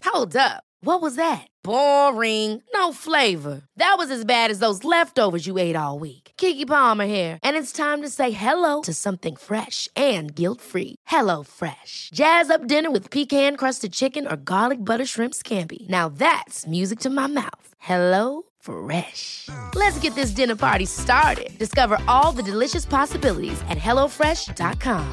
Hold up. What was that? Boring. No flavor. That was as bad as those leftovers you ate all week. Keke Palmer here, and it's time to say hello to something fresh and guilt-free. Hello Fresh. Jazz up dinner with pecan-crusted chicken or garlic butter shrimp scampi. Now that's music to my mouth. Hello Fresh. Let's get this dinner party started. Discover all the delicious possibilities at hellofresh.com.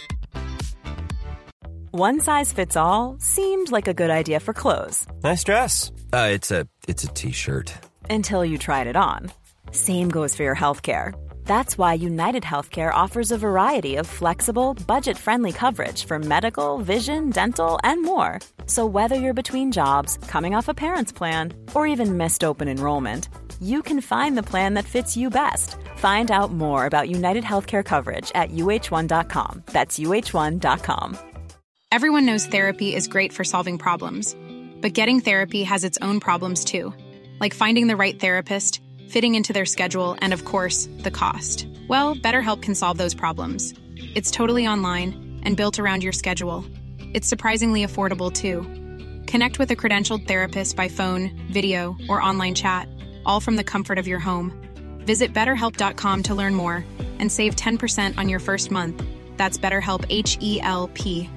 One size fits all seemed like a good idea for clothes. Nice dress. It's a t-shirt. Until you tried it on. Same goes for your healthcare. That's why United Healthcare offers a variety of flexible, budget-friendly coverage for medical, vision, dental, and more. So whether you're between jobs, coming off a parent's plan, or even missed open enrollment, you can find the plan that fits you best. Find out more about United Healthcare coverage at uh1.com. That's uh1.com. Everyone knows therapy is great for solving problems, but getting therapy has its own problems too, like finding the right therapist, fitting into their schedule, and of course, the cost. Well, BetterHelp can solve those problems. It's totally online and built around your schedule. It's surprisingly affordable too. Connect with a credentialed therapist by phone, video, or online chat, all from the comfort of your home. Visit BetterHelp.com to learn more and save 10% on your first month. That's BetterHelp, H-E-L-P.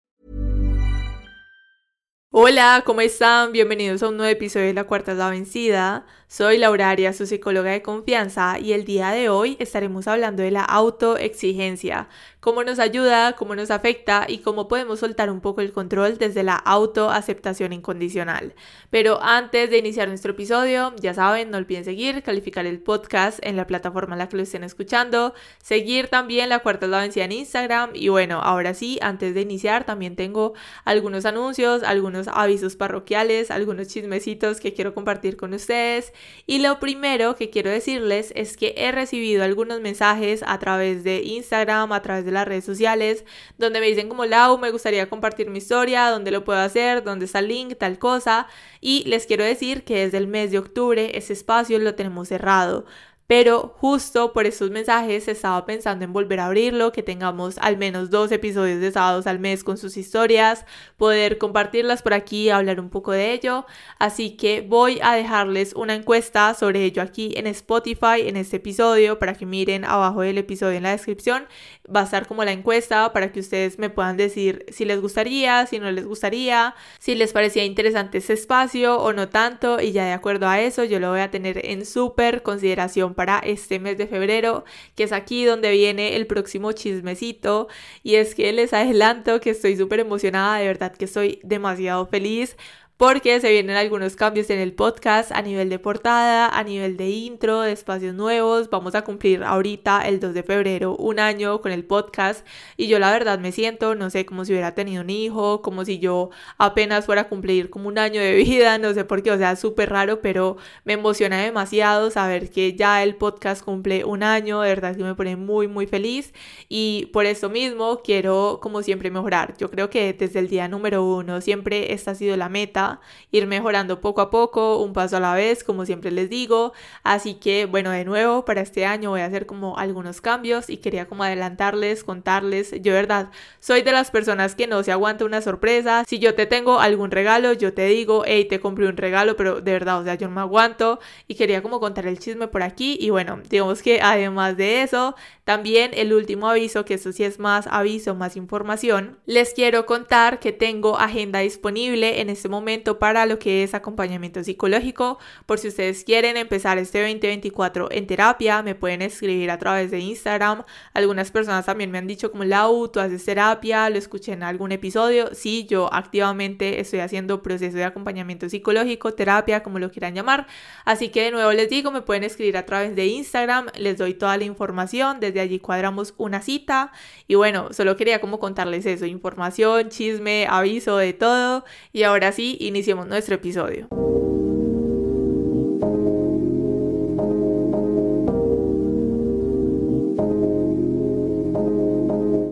Hola, ¿cómo están? Bienvenidos a un nuevo episodio de La Cuarta es la Vencida. Soy Laura Arias, su psicóloga de confianza, y el día de hoy estaremos hablando de la autoexigencia, cómo nos ayuda, cómo nos afecta y cómo podemos soltar un poco el control desde la autoaceptación incondicional. Pero antes de iniciar nuestro episodio, ya saben, no olviden seguir, calificar el podcast en la plataforma en la que lo estén escuchando, seguir también La Cuarta es la Vencida en Instagram, y bueno, ahora sí, antes de iniciar también tengo algunos anuncios, algunos avisos parroquiales, algunos chismecitos que quiero compartir con ustedes. Y lo primero que quiero decirles es que he recibido algunos mensajes a través de Instagram, a través de las redes sociales, donde me dicen como: Lau, me gustaría compartir mi historia, ¿dónde lo puedo hacer? ¿Dónde está el link? Tal cosa. Y les quiero decir que desde el mes de octubre ese espacio lo tenemos cerrado. Pero justo por estos mensajes estaba pensando en volver a abrirlo, que tengamos al menos 2 episodios de sábados al mes con sus historias, poder compartirlas por aquí, hablar un poco de ello. Así que voy a dejarles una encuesta sobre ello aquí en Spotify en este episodio para que miren abajo del episodio en la descripción. Va a estar como la encuesta para que ustedes me puedan decir si les gustaría, si no les gustaría, si les parecía interesante este espacio o no tanto, y ya de acuerdo a eso yo lo voy a tener en súper consideración para este mes de febrero, que es aquí donde viene el próximo chismecito. Y es que les adelanto que estoy súper emocionada, de verdad que estoy demasiado feliz, porque se vienen algunos cambios en el podcast a nivel de portada, a nivel de intro, de espacios nuevos. Vamos a cumplir ahorita el 2 de febrero 1 año con el podcast, y yo la verdad me siento, no sé, como si hubiera tenido un hijo, como si yo apenas fuera a cumplir como 1 año de vida, no sé por qué, o sea, súper raro, pero me emociona demasiado saber que ya el podcast cumple 1 año, de verdad que me pone muy muy feliz, y por eso mismo quiero como siempre mejorar. Yo creo que desde el día número 1 siempre esta ha sido la meta, ir mejorando poco a poco, un paso a la vez, como siempre les digo. Así que bueno, de nuevo para este año voy a hacer como algunos cambios y quería como adelantarles, contarles. Yo de verdad soy de las personas que no se aguanta una sorpresa. Si yo te tengo algún regalo, yo te digo: hey, te compré un regalo, pero de verdad, o sea, yo no me aguanto, y quería como contar el chisme por aquí. Y bueno, digamos que además de eso, también el último aviso, que esto sí es más aviso, más información, les quiero contar que tengo agenda disponible en este momento para lo que es acompañamiento psicológico. Por si ustedes quieren empezar este 2024 en terapia, me pueden escribir a través de Instagram. Algunas personas también me han dicho como: Lau, ¿tú haces terapia? Lo escuché en algún episodio. Sí, yo activamente estoy haciendo proceso de acompañamiento psicológico, terapia, como lo quieran llamar. Así que de nuevo les digo, me pueden escribir a través de Instagram, les doy toda la información, desde allí cuadramos una cita. Y bueno, solo quería como contarles eso, información, chisme, aviso, de todo. Y ahora sí, iniciemos nuestro episodio.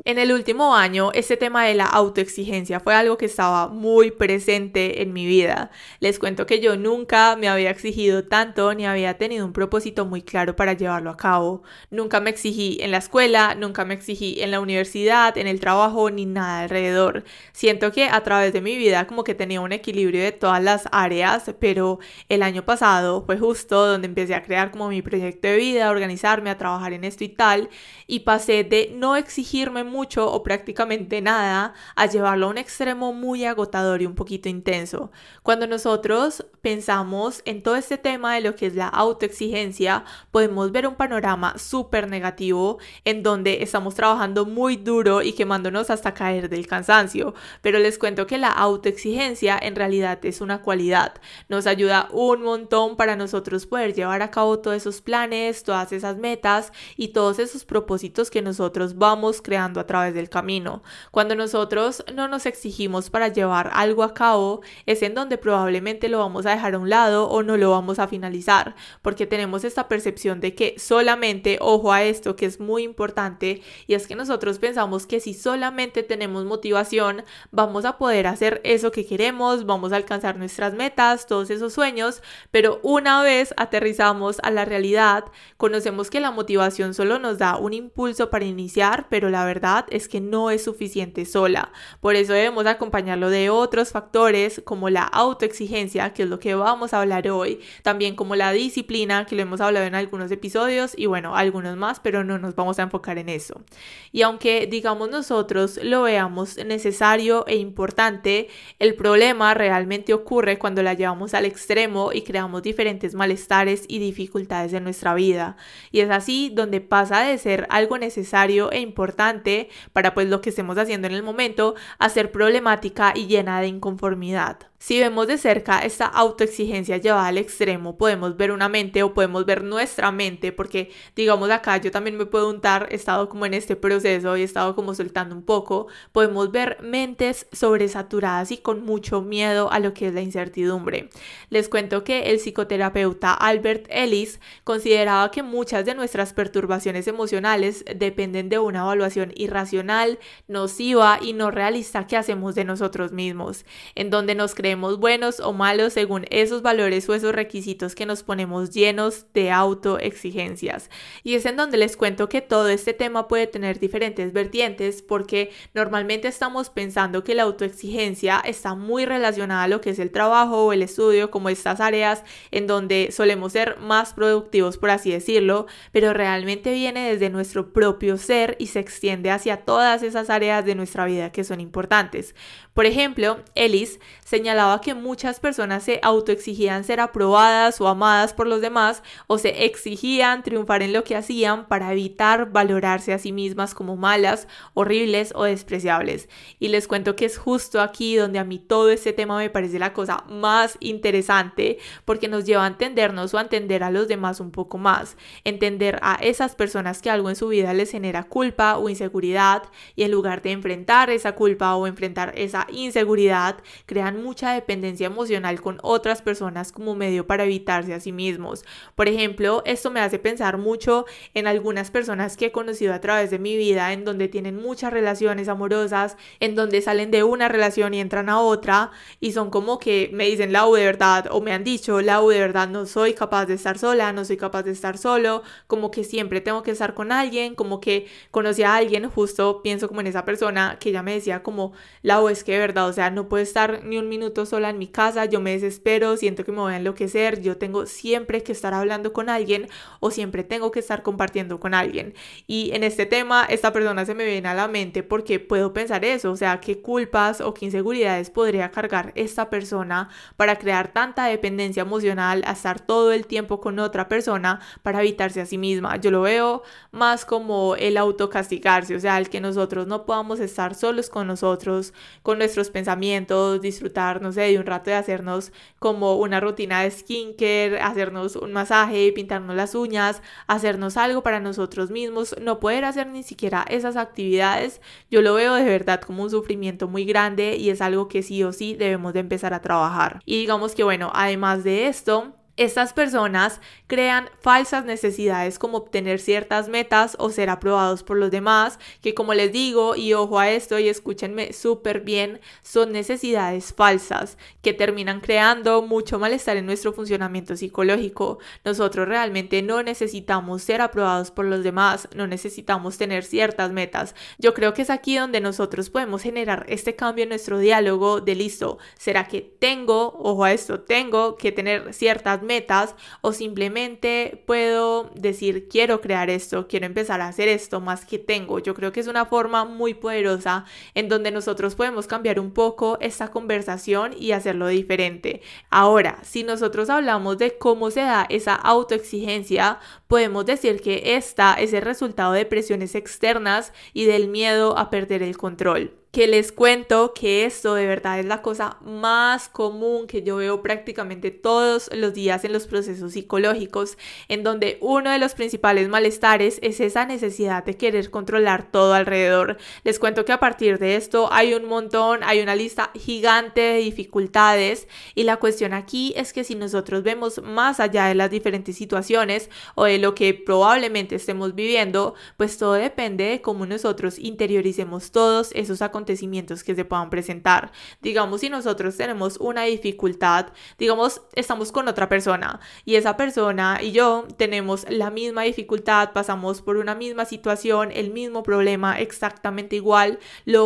En el último año, este tema de la autoexigencia fue algo que estaba muy presente en mi vida. Les cuento que yo nunca me había exigido tanto ni había tenido un propósito muy claro para llevarlo a cabo. Nunca me exigí en la escuela, nunca me exigí en la universidad, en el trabajo, ni nada alrededor. Siento que a través de mi vida como que tenía un equilibrio de todas las áreas, pero el año pasado fue justo donde empecé a crear como mi proyecto de vida, a organizarme, a trabajar en esto y tal, y pasé de no exigirme mucho o prácticamente nada a llevarlo a un extremo muy agotador y un poquito intenso. Cuando nosotros pensamos en todo este tema de lo que es la autoexigencia, podemos ver un panorama súper negativo en donde estamos trabajando muy duro y quemándonos hasta caer del cansancio, pero les cuento que la autoexigencia en realidad es una cualidad. Nos ayuda un montón para nosotros poder llevar a cabo todos esos planes, todas esas metas y todos esos propósitos que nosotros vamos creando a través del camino. Cuando nosotros no nos exigimos para llevar algo a cabo, es en donde probablemente lo vamos a dejar a un lado o no lo vamos a finalizar, porque tenemos esta percepción de que solamente, ojo a esto que es muy importante, y es que nosotros pensamos que si solamente tenemos motivación, vamos a poder hacer eso que queremos, vamos a alcanzar nuestras metas, todos esos sueños, pero una vez aterrizamos a la realidad, conocemos que la motivación solo nos da un impulso para iniciar, pero la verdad es que no es suficiente sola. Por eso debemos acompañarlo de otros factores como la autoexigencia, que es lo que vamos a hablar hoy, también como la disciplina, que lo hemos hablado en algunos episodios y bueno, algunos más, pero no nos vamos a enfocar en eso. Y aunque digamos nosotros lo veamos necesario e importante, el problema realmente ocurre cuando la llevamos al extremo y creamos diferentes malestares y dificultades en nuestra vida. Y es así donde pasa de ser algo necesario e importante para pues lo que estemos haciendo en el momento a ser problemática y llena de inconformidad. Si vemos de cerca esta autoexigencia llevada al extremo, podemos ver una mente o podemos ver nuestra mente, porque digamos acá yo también me puedo untar, he estado como en este proceso y he estado como soltando un poco, podemos ver mentes sobresaturadas y con mucho miedo a lo que es la incertidumbre. Les cuento que el psicoterapeuta Albert Ellis consideraba que muchas de nuestras perturbaciones emocionales dependen de una evaluación irracional, nociva y no realista que hacemos de nosotros mismos, en donde nos creemos buenos o malos según esos valores o esos requisitos que nos ponemos llenos de autoexigencias. Y es en donde les cuento que todo este tema puede tener diferentes vertientes, porque normalmente estamos pensando que la autoexigencia está muy relacionada a lo que es el trabajo o el estudio, como estas áreas en donde solemos ser más productivos, por así decirlo, pero realmente viene desde nuestro propio ser y se extiende hacia todas esas áreas de nuestra vida que son importantes. Por ejemplo, Ellis señalaba que muchas personas se autoexigían ser aprobadas o amadas por los demás, o se exigían triunfar en lo que hacían para evitar valorarse a sí mismas como malas, horribles o despreciables. Y les cuento que es justo aquí donde a mí todo este tema me parece la cosa más interesante, porque nos lleva a entendernos o a entender a los demás un poco más, entender a esas personas que algo en su vida les genera culpa o inseguridad, y en lugar de enfrentar esa culpa o enfrentar esa inseguridad, crean mucha dependencia emocional con otras personas como medio para evitarse a sí mismos. Por ejemplo, esto me hace pensar mucho en algunas personas que he conocido a través de mi vida, en donde tienen muchas relaciones amorosas, en donde salen de una relación y entran a otra y son como que me dicen, Lau, de verdad, o me han dicho, Lau, de verdad no soy capaz de estar sola, no soy capaz de estar solo, como que siempre tengo que estar con alguien, como que conocí a alguien, justo pienso como en esa persona que ella me decía como, Lau, es que de verdad, o sea, no puedo estar ni un minuto sola en mi casa, yo me desespero, siento que me voy a enloquecer, yo tengo siempre que estar hablando con alguien o siempre tengo que estar compartiendo con alguien. Y en este tema, esta persona se me viene a la mente porque puedo pensar eso, o sea, qué culpas o qué inseguridades podría cargar esta persona para crear tanta dependencia emocional, a estar todo el tiempo con otra persona para evitarse a sí misma. Yo lo veo más como el autocastigarse, o sea, el que nosotros no podamos estar solos con nosotros, con nuestros pensamientos, disfrutar, no sé, de un rato de hacernos como una rutina de skincare, hacernos un masaje, pintarnos las uñas, hacernos algo para nosotros mismos, no poder hacer ni siquiera esas actividades, yo lo veo de verdad como un sufrimiento muy grande y es algo que sí o sí debemos de empezar a trabajar. Y digamos que bueno, además de esto, Estas personas crean falsas necesidades como obtener ciertas metas o ser aprobados por los demás, que como les digo, y ojo a esto y escúchenme súper bien, son necesidades falsas que terminan creando mucho malestar en nuestro funcionamiento psicológico. Nosotros realmente no necesitamos ser aprobados por los demás, no necesitamos tener ciertas metas. Yo creo que es aquí donde nosotros podemos generar este cambio en nuestro diálogo de listo, ¿será que ojo a esto, tengo que tener ciertas metas o simplemente puedo decir quiero crear esto, quiero empezar a hacer esto más que tengo? Yo creo que es una forma muy poderosa en donde nosotros podemos cambiar un poco esta conversación y hacerlo diferente. Ahora, si nosotros hablamos de cómo se da esa autoexigencia, podemos decir que esta es el resultado de presiones externas y del miedo a perder el control. Que les cuento que esto de verdad es la cosa más común que yo veo prácticamente todos los días en los procesos psicológicos, en donde uno de los principales malestares es esa necesidad de querer controlar todo alrededor. Les cuento que a partir de esto hay una lista gigante de dificultades, y la cuestión aquí es que si nosotros vemos más allá de las diferentes situaciones o de lo que probablemente estemos viviendo, pues todo depende de cómo nosotros interioricemos todos esos acontecimientos que se puedan presentar. Digamos, si nosotros tenemos una dificultad, digamos, estamos con otra persona y esa persona y yo tenemos la misma dificultad, pasamos por una misma situación, el mismo problema, exactamente igual,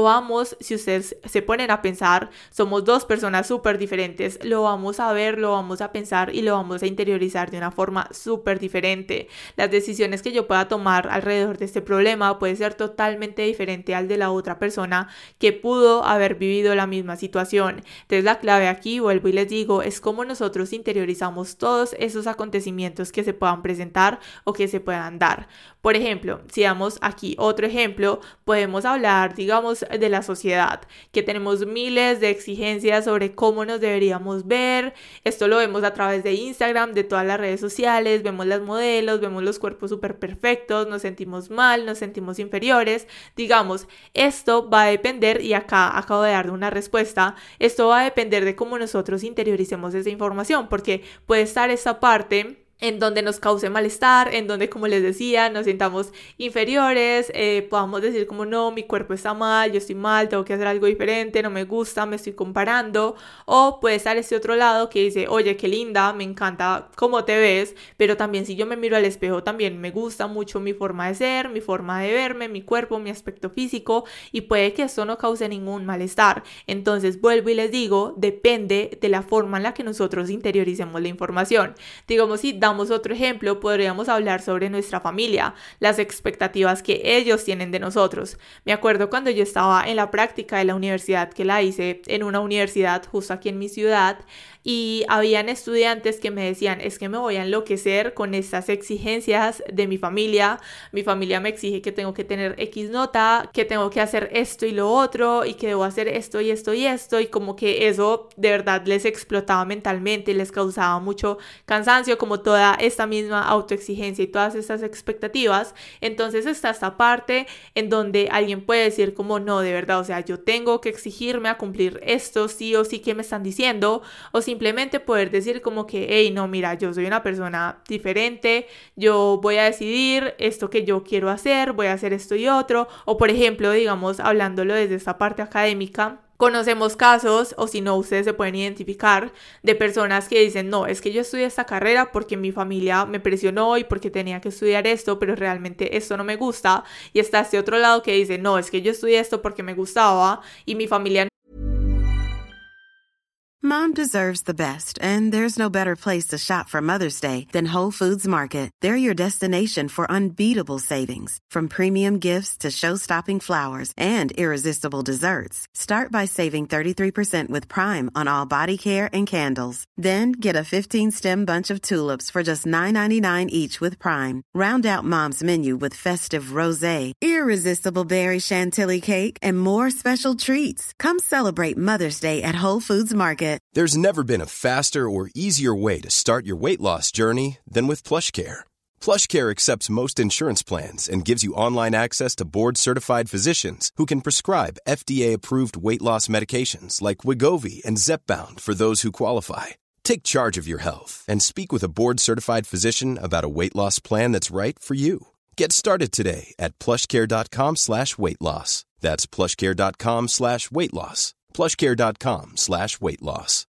si ustedes se ponen a pensar, somos dos personas súper diferentes, lo vamos a ver, lo vamos a pensar y lo vamos a interiorizar de una forma súper diferente. Las decisiones que yo pueda tomar alrededor de este problema puede ser totalmente diferente al de la otra persona que pudo haber vivido la misma situación. Entonces la clave aquí, vuelvo y les digo, es cómo nosotros interiorizamos todos esos acontecimientos que se puedan presentar o que se puedan dar. Por ejemplo, si damos aquí otro ejemplo, podemos hablar, digamos, de la sociedad, que tenemos miles de exigencias sobre cómo nos deberíamos ver. Esto lo vemos a través de Instagram, de todas las redes sociales, vemos las modelos, vemos los cuerpos súper perfectos, nos sentimos mal, nos sentimos inferiores. Digamos, esto va a depender, y acá acabo de dar una respuesta, esto va a depender de cómo nosotros interioricemos esa información, porque puede estar esta parte en donde nos cause malestar, en donde, como les decía, nos sintamos inferiores, podamos decir como no, mi cuerpo está mal, yo estoy mal, tengo que hacer algo diferente, no me gusta, me estoy comparando. O puede estar este otro lado que dice, oye, qué linda, me encanta cómo te ves, pero también si yo me miro al espejo, también me gusta mucho mi forma de ser, mi forma de verme, mi cuerpo, mi aspecto físico, y puede que eso no cause ningún malestar. Entonces, vuelvo y les digo, depende de la forma en la que nosotros interioricemos la información. Digamos, si damos otro ejemplo, podríamos hablar sobre nuestra familia, las expectativas que ellos tienen de nosotros. Me acuerdo cuando yo estaba en la práctica de la universidad, que la hice en una universidad justo aquí en mi ciudad, y habían estudiantes que me decían, es que me voy a enloquecer con estas exigencias de mi familia me exige que tengo que tener X nota, que tengo que hacer esto y lo otro, y que debo hacer esto y esto y esto, y como que eso de verdad les explotaba mentalmente, les causaba mucho cansancio, como toda esta misma autoexigencia y todas estas expectativas. Entonces está esta parte en donde alguien puede decir como no, de verdad, o sea, yo tengo que exigirme a cumplir esto sí o sí que me están diciendo, o simplemente poder decir como que, hey, no, mira, yo soy una persona diferente, yo voy a decidir esto que yo quiero hacer, voy a hacer esto y otro. O por ejemplo, digamos, hablándolo desde esta parte académica, conocemos casos, o si no, ustedes se pueden identificar, de personas que dicen, no, es que yo estudié esta carrera porque mi familia me presionó y porque tenía que estudiar esto, pero realmente esto no me gusta. Y está este otro lado que dice, no, es que yo estudié esto porque me gustaba y mi familia. Mom deserves the best, and there's no better place to shop for Mother's Day than Whole Foods Market. They're your destination for unbeatable savings, from premium gifts to show-stopping flowers and irresistible desserts. Start by saving 33% with Prime on all body care and candles. Then get a 15-stem bunch of tulips for just $9.99 each with Prime. Round out Mom's menu with festive rosé, irresistible berry chantilly cake, and more special treats. Come celebrate Mother's Day at Whole Foods Market. There's never been a faster or easier way to start your weight loss journey than with PlushCare. PlushCare accepts most insurance plans and gives you online access to board-certified physicians who can prescribe FDA-approved weight loss medications like Wegovy and Zepbound for those who qualify. Take charge of your health and speak with a board-certified physician about a weight loss plan that's right for you. Get started today at plushcare.com/weight-loss. That's plushcare.com/weight-loss. plushcare.com/weight-loss.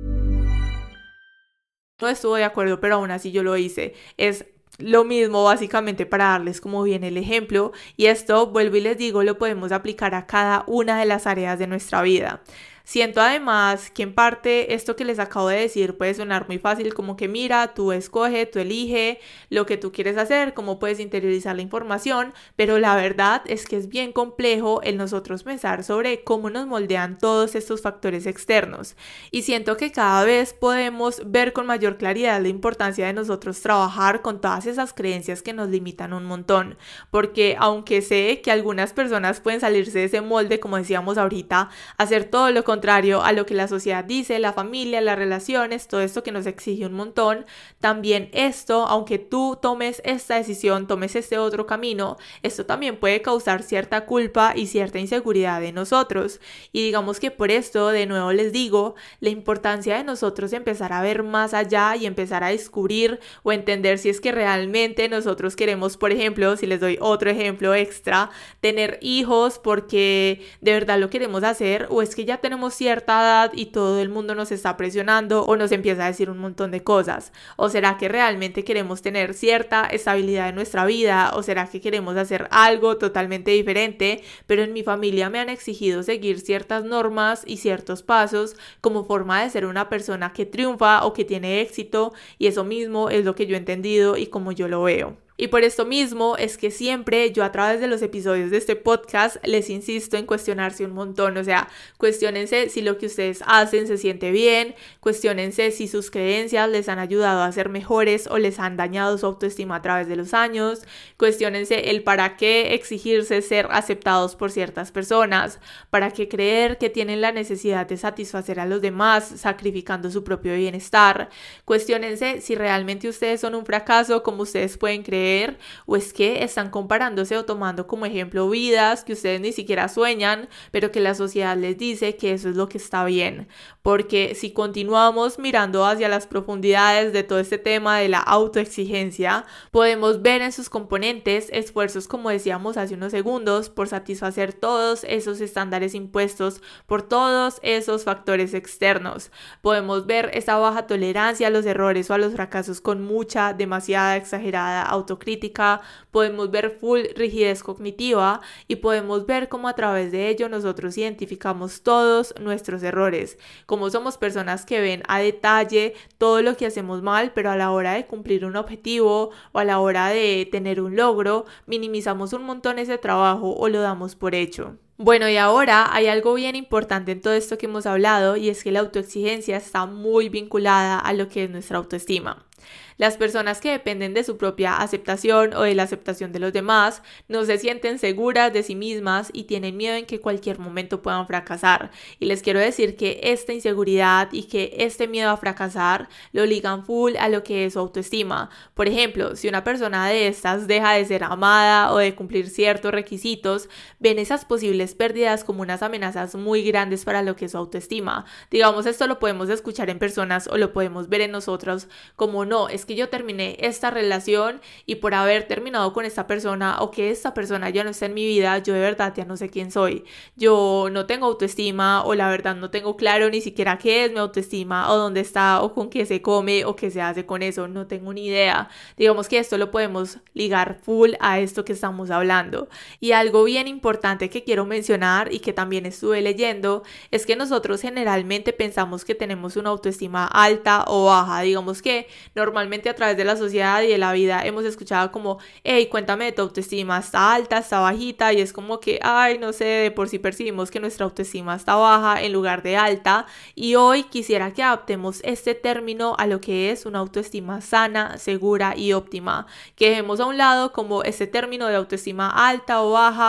No estuve de acuerdo, pero aún así yo lo hice. Es lo mismo básicamente para darles como bien el ejemplo, y esto, vuelvo y les digo, lo podemos aplicar a cada una de las áreas de nuestra vida. Siento además que en parte esto que les acabo de decir puede sonar muy fácil, como que mira, tú escoge, tú elige lo que tú quieres hacer, cómo puedes interiorizar la información, pero la verdad es que es bien complejo el nosotros pensar sobre cómo nos moldean todos estos factores externos, y siento que cada vez podemos ver con mayor claridad la importancia de nosotros trabajar con todas esas creencias que nos limitan un montón, porque aunque sé que algunas personas pueden salirse de ese molde, como decíamos ahorita, hacer todo lo contrario a lo que la sociedad dice, la familia, las relaciones, todo esto que nos exige un montón, también esto, aunque tú tomes esta decisión, tomes este otro camino, esto también puede causar cierta culpa y cierta inseguridad de nosotros. Y digamos que por esto, de nuevo les digo, la importancia de nosotros empezar a ver más allá y empezar a descubrir o entender si es que realmente nosotros queremos, por ejemplo, si les doy otro ejemplo extra, tener hijos porque de verdad lo queremos hacer, o es que ya tenemos cierta edad y todo el mundo nos está presionando o nos empieza a decir un montón de cosas. ¿O será que realmente queremos tener cierta estabilidad en nuestra vida? ¿O será que queremos hacer algo totalmente diferente? Pero en mi familia me han exigido seguir ciertas normas y ciertos pasos como forma de ser una persona que triunfa o que tiene éxito, y eso mismo es lo que yo he entendido y como yo lo veo. Y por esto mismo es que siempre yo a través de los episodios de este podcast les insisto en cuestionarse un montón, o sea, cuestiónense si lo que ustedes hacen se siente bien, cuestiónense si sus creencias les han ayudado a ser mejores o les han dañado su autoestima a través de los años, cuestiónense el para qué exigirse ser aceptados por ciertas personas, para qué creer que tienen la necesidad de satisfacer a los demás sacrificando su propio bienestar, cuestiónense si realmente ustedes son un fracaso como ustedes pueden creer, o es que están comparándose o tomando como ejemplo vidas que ustedes ni siquiera sueñan, pero que la sociedad les dice que eso es lo que está bien. Porque si continuamos mirando hacia las profundidades de todo este tema de la autoexigencia, podemos ver en sus componentes esfuerzos, como decíamos hace unos segundos, por satisfacer todos esos estándares impuestos por todos esos factores externos. Podemos ver esa baja tolerancia a los errores o a los fracasos con mucha, demasiada, exagerada autocrítica, podemos ver full rigidez cognitiva y podemos ver cómo a través de ello nosotros identificamos todos nuestros errores, como somos personas que ven a detalle todo lo que hacemos mal, pero a la hora de cumplir un objetivo o a la hora de tener un logro, minimizamos un montón ese trabajo o lo damos por hecho. Bueno, y ahora hay algo bien importante en todo esto que hemos hablado, y es que la autoexigencia está muy vinculada a lo que es nuestra autoestima. Las personas que dependen de su propia aceptación o de la aceptación de los demás no se sienten seguras de sí mismas y tienen miedo en que cualquier momento puedan fracasar. Y les quiero decir que esta inseguridad y que este miedo a fracasar lo ligan full a lo que es su autoestima. Por ejemplo, si una persona de estas deja de ser amada o de cumplir ciertos requisitos, ven esas posibles pérdidas como unas amenazas muy grandes para lo que es su autoestima. Digamos, esto lo podemos escuchar en personas o lo podemos ver en nosotros como no, es que yo terminé esta relación y por haber terminado con esta persona o que esta persona ya no está en mi vida, yo de verdad ya no sé quién soy. Yo no tengo autoestima, o la verdad no tengo claro ni siquiera qué es mi autoestima o dónde está o con qué se come o qué se hace con eso. No tengo ni idea. Digamos que esto lo podemos ligar full a esto que estamos hablando. Y algo bien importante que quiero mencionar y que también estuve leyendo es que nosotros generalmente pensamos que tenemos una autoestima alta o baja. Digamos que normalmente a través de la sociedad y de la vida hemos escuchado como, hey, cuéntame de tu autoestima, ¿está alta, está bajita? Y es como que, ay, no sé, de por sí percibimos que nuestra autoestima está baja en lugar de alta, y hoy quisiera que adaptemos este término a lo que es una autoestima sana, segura y óptima, que dejemos a un lado como este término de autoestima alta o baja,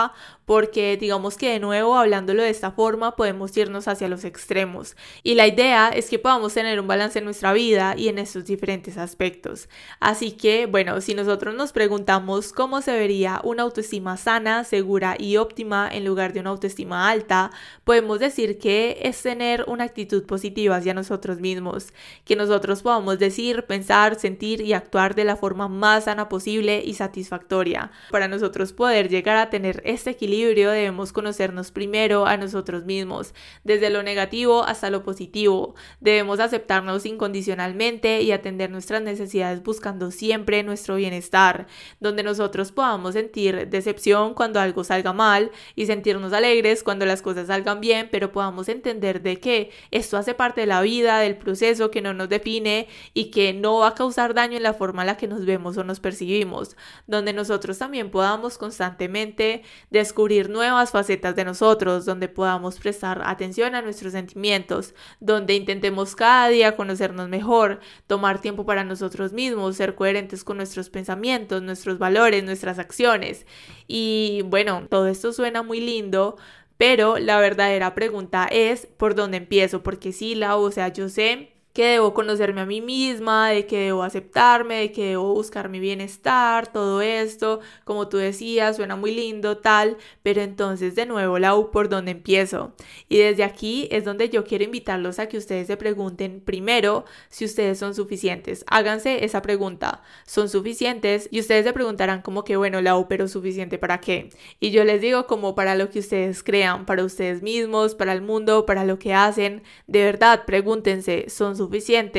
porque digamos que de nuevo, hablándolo de esta forma, podemos irnos hacia los extremos. Y la idea es que podamos tener un balance en nuestra vida y en estos diferentes aspectos. Así que, bueno, si nosotros nos preguntamos cómo se vería una autoestima sana, segura y óptima en lugar de una autoestima alta, podemos decir que es tener una actitud positiva hacia nosotros mismos, que nosotros podamos decir, pensar, sentir y actuar de la forma más sana posible y satisfactoria. Para nosotros poder llegar a tener este equilibrio debemos conocernos primero a nosotros mismos, desde lo negativo hasta lo positivo. Debemos aceptarnos incondicionalmente y atender nuestras necesidades buscando siempre nuestro bienestar, donde nosotros podamos sentir decepción cuando algo salga mal y sentirnos alegres cuando las cosas salgan bien, pero podamos entender de que esto hace parte de la vida, del proceso, que no nos define y que no va a causar daño en la forma en la que nos vemos o nos percibimos, donde nosotros también podamos constantemente descubrir nuevas facetas de nosotros, donde podamos prestar atención a nuestros sentimientos, donde intentemos cada día conocernos mejor, tomar tiempo para nosotros mismos, ser coherentes con nuestros pensamientos, nuestros valores, nuestras acciones. Y bueno, todo esto suena muy lindo, pero la verdadera pregunta es ¿por dónde empiezo? Porque sí, yo sé que debo conocerme a mí misma, de que debo aceptarme, de que debo buscar mi bienestar, todo esto, como tú decías, suena muy lindo, tal, pero entonces de nuevo, ¿por dónde empiezo? Y desde aquí es donde yo quiero invitarlos a que ustedes se pregunten primero si ustedes son suficientes. Háganse esa pregunta, ¿son suficientes? Y ustedes se preguntarán como que, bueno, pero ¿suficiente para qué? Y yo les digo como para lo que ustedes crean, para ustedes mismos, para el mundo, para lo que hacen. De verdad, pregúntense, ¿son suficientes?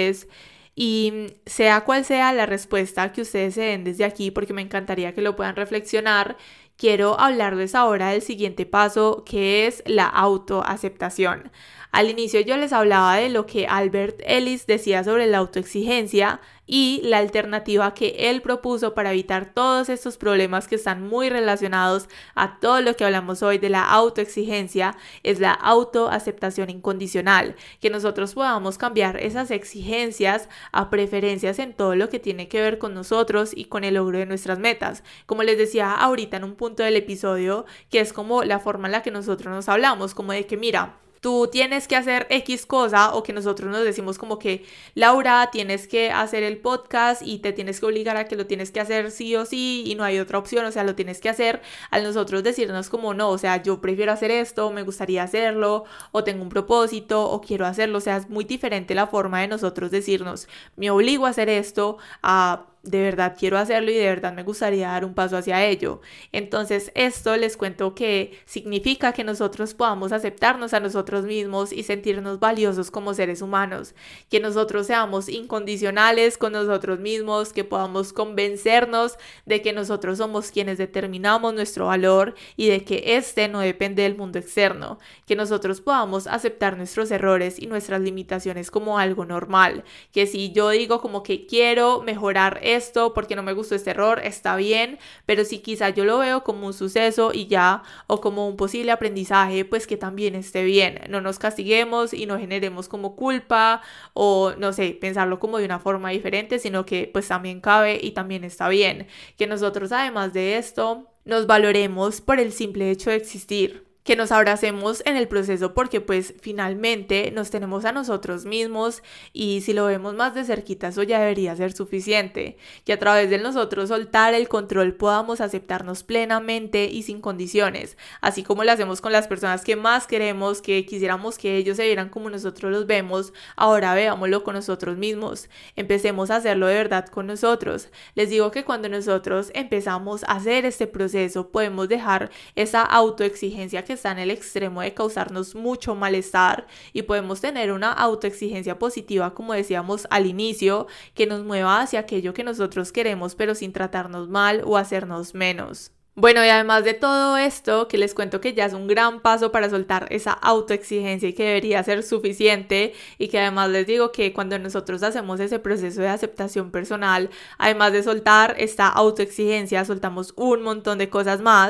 Y sea cual sea la respuesta que ustedes se den desde aquí, porque me encantaría que lo puedan reflexionar, quiero hablarles ahora del siguiente paso, que es la autoaceptación. Al inicio yo les hablaba de lo que Albert Ellis decía sobre la autoexigencia y la alternativa que él propuso para evitar todos estos problemas que están muy relacionados a todo lo que hablamos hoy de la autoexigencia es la autoaceptación incondicional, que nosotros podamos cambiar esas exigencias a preferencias en todo lo que tiene que ver con nosotros y con el logro de nuestras metas. Como les decía ahorita en un punto del episodio, que es como la forma en la que nosotros nos hablamos, como de que mira, tú tienes que hacer X cosa, o que nosotros nos decimos como que Laura, tienes que hacer el podcast y te tienes que obligar a que lo tienes que hacer sí o sí y no hay otra opción, o sea, lo tienes que hacer. Al nosotros decirnos como no, o sea, yo prefiero hacer esto, me gustaría hacerlo, o tengo un propósito, o quiero hacerlo, o sea, es muy diferente la forma de nosotros decirnos, me obligo a hacer esto, a de verdad quiero hacerlo y de verdad me gustaría dar un paso hacia ello. Entonces esto les cuento que significa que nosotros podamos aceptarnos a nosotros mismos y sentirnos valiosos como seres humanos, que nosotros seamos incondicionales con nosotros mismos, que podamos convencernos de que nosotros somos quienes determinamos nuestro valor y de que este no depende del mundo externo, que nosotros podamos aceptar nuestros errores y nuestras limitaciones como algo normal, que si yo digo como que quiero mejorar esto porque no me gustó este error, está bien, pero si quizá yo lo veo como un suceso y ya, o como un posible aprendizaje, pues que también esté bien, no nos castiguemos y no generemos como culpa o no sé, pensarlo como de una forma diferente, sino que pues también cabe y también está bien, que nosotros además de esto nos valoremos por el simple hecho de existir, que nos abracemos en el proceso porque pues finalmente nos tenemos a nosotros mismos y si lo vemos más de cerquita eso ya debería ser suficiente, que a través de nosotros soltar el control podamos aceptarnos plenamente y sin condiciones, así como lo hacemos con las personas que más queremos, que quisiéramos que ellos se vieran como nosotros los vemos, ahora veámoslo con nosotros mismos, empecemos a hacerlo de verdad con nosotros. Les digo que cuando nosotros empezamos a hacer este proceso podemos dejar esa autoexigencia que está en el extremo de causarnos mucho malestar y podemos tener una autoexigencia positiva, como decíamos al inicio, que nos mueva hacia aquello que nosotros queremos pero sin tratarnos mal o hacernos menos. Bueno, y además de todo esto, que les cuento que ya es un gran paso para soltar esa autoexigencia y que debería ser suficiente, y que además les digo que cuando nosotros hacemos ese proceso de aceptación personal, además de soltar esta autoexigencia, soltamos un montón de cosas más,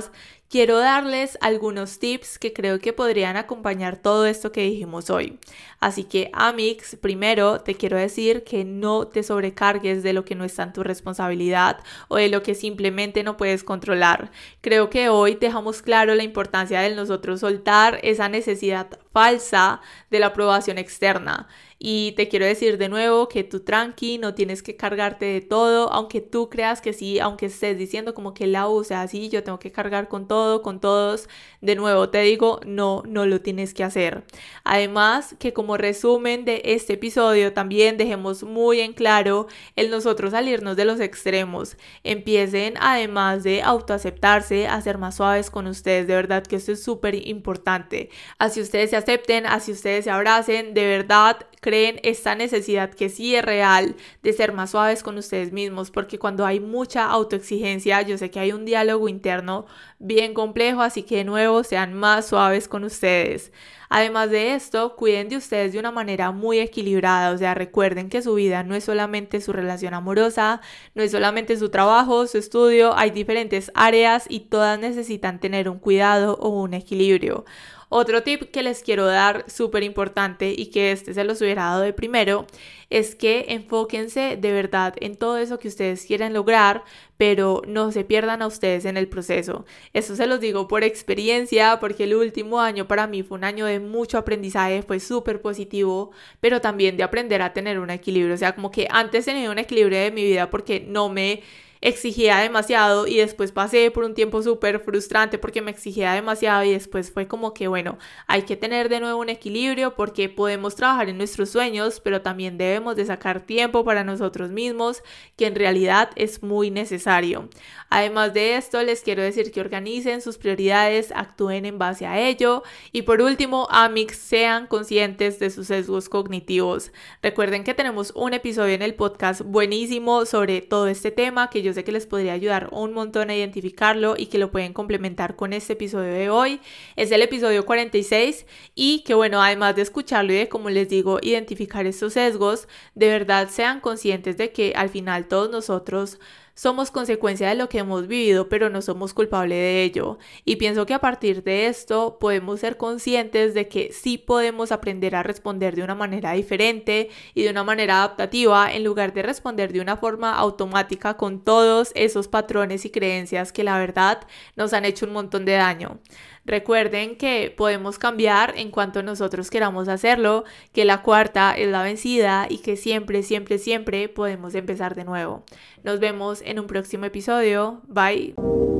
quiero darles algunos tips que creo que podrían acompañar todo esto que dijimos hoy. Así que, Amix, primero te quiero decir que no te sobrecargues de lo que no está en tu responsabilidad o de lo que simplemente no puedes controlar. Creo que hoy dejamos claro la importancia de nosotros soltar esa necesidad falsa de la aprobación externa. Y te quiero decir de nuevo que tú tranqui, no tienes que cargarte de todo, aunque tú creas que sí, aunque estés diciendo como que o sea, sí, yo tengo que cargar con todo, con todos. De nuevo te digo, no lo tienes que hacer. Además, que como resumen de este episodio también dejemos muy en claro el nosotros salirnos de los extremos. Empiecen, además de autoaceptarse, a ser más suaves con ustedes. De verdad que esto es súper importante. Así ustedes se acepten, así ustedes se abracen, de verdad creen esta necesidad que sí es real de ser más suaves con ustedes mismos, porque cuando hay mucha autoexigencia, yo sé que hay un diálogo interno bien complejo, así que de nuevo sean más suaves con ustedes. Además de esto, cuiden de ustedes de una manera muy equilibrada, o sea, recuerden que su vida no es solamente su relación amorosa, no es solamente su trabajo, su estudio, hay diferentes áreas y todas necesitan tener un cuidado o un equilibrio. Otro tip que les quiero dar súper importante y que se los hubiera dado de primero es que enfóquense de verdad en todo eso que ustedes quieren lograr, pero no se pierdan a ustedes en el proceso. Eso se los digo por experiencia, porque el último año para mí fue un año de mucho aprendizaje, fue súper positivo, pero también de aprender a tener un equilibrio. O sea, como que antes tenía un equilibrio de mi vida porque no me exigía demasiado y después pasé por un tiempo súper frustrante porque me exigía demasiado y después fue como que bueno, hay que tener de nuevo un equilibrio porque podemos trabajar en nuestros sueños, pero también debemos de sacar tiempo para nosotros mismos, que en realidad es muy necesario. Además de esto, les quiero decir que organicen sus prioridades, actúen en base a ello y por último, Amix, sean conscientes de sus sesgos cognitivos. Recuerden que tenemos un episodio en el podcast buenísimo sobre todo este tema que yo sé que les podría ayudar un montón a identificarlo y que lo pueden complementar con este episodio de hoy. Es el episodio 46 y que bueno, además de escucharlo y de, como les digo, identificar estos sesgos, de verdad sean conscientes de que al final todos nosotros somos consecuencia de lo que hemos vivido, pero no somos culpables de ello. Y pienso que a partir de esto podemos ser conscientes de que sí podemos aprender a responder de una manera diferente y de una manera adaptativa en lugar de responder de una forma automática con todos esos patrones y creencias que la verdad nos han hecho un montón de daño. Recuerden que podemos cambiar en cuanto nosotros queramos hacerlo, que la cuarta es la vencida y que siempre, siempre, siempre podemos empezar de nuevo. Nos vemos en un próximo episodio. Bye.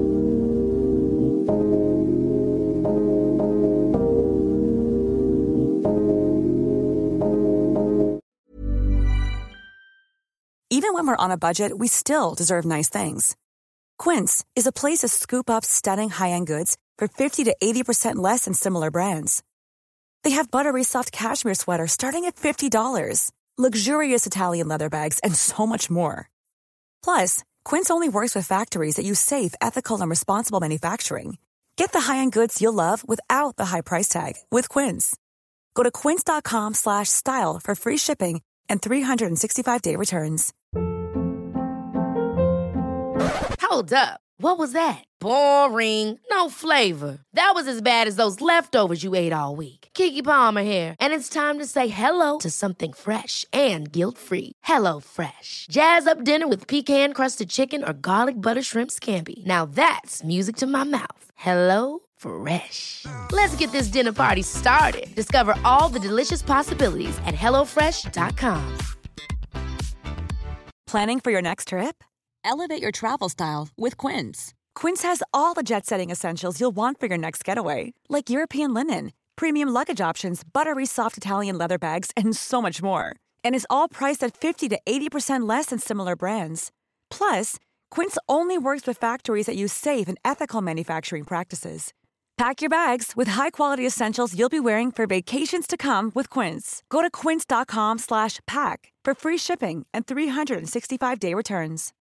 Even when we're on a budget, we still deserve nice things. Quince is a place to scoop up stunning high-end goods for 50 to 80% less than similar brands. They have buttery soft cashmere sweaters starting at $50, luxurious Italian leather bags, and so much more. Plus, Quince only works with factories that use safe, ethical, and responsible manufacturing. Get the high-end goods you'll love without the high price tag with Quince. Go to quince.com/style for free shipping and 365-day returns. Hold up. What was that? Boring. No flavor. That was as bad as those leftovers you ate all week. Keke Palmer here, and it's time to say hello to something fresh and guilt-free. Hello Fresh. Jazz up dinner with pecan-crusted chicken or garlic butter shrimp scampi. Now that's music to my mouth. Hello Fresh. Let's get this dinner party started. Discover all the delicious possibilities at hellofresh.com. Planning for your next trip? Elevate your travel style with Quince. Quince has all the jet-setting essentials you'll want for your next getaway, like European linen, premium luggage options, buttery soft Italian leather bags, and so much more. And is all priced at 50 to 80% less than similar brands. Plus, Quince only works with factories that use safe and ethical manufacturing practices. Pack your bags with high-quality essentials you'll be wearing for vacations to come with Quince. Go to quince.com/pack for free shipping and 365-day returns.